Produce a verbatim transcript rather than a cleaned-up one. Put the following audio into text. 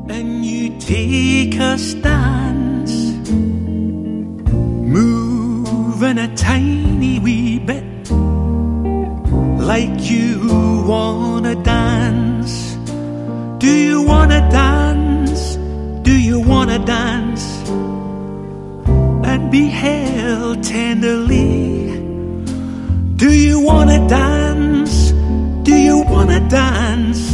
and you take a stance, moving a tiny wee bit, like you wanna dance. Do you wanna dance? Do you wanna dance and be held tenderly? Do you wanna dance? Do you wanna dance